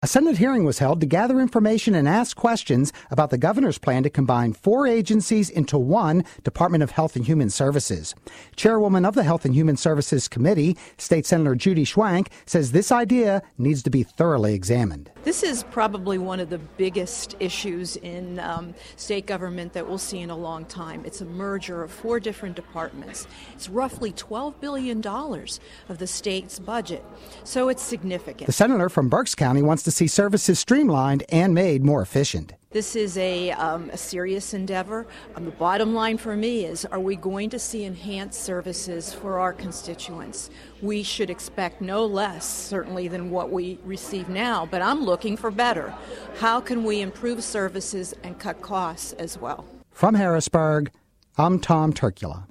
A Senate hearing was held to gather information and ask questions about the governor's plan to combine 4 agencies into one Department of Health and Human Services. Chairwoman of the Health and Human Services Committee, State Senator Judy Schwank, says this idea needs to be thoroughly examined. This is probably one of the biggest issues in state government that we'll see in a long time. It's a merger of 4 different departments. It's roughly $12 billion of the state's budget, so it's significant. The senator from Berks County wants to see services streamlined and made more efficient. This is a serious endeavor. The bottom line for me is, are we going to see enhanced services for our constituents? We should expect no less, certainly, than what we receive now, but I'm looking for better. How can we improve services and cut costs as well? From Harrisburg, I'm Tom Turkula.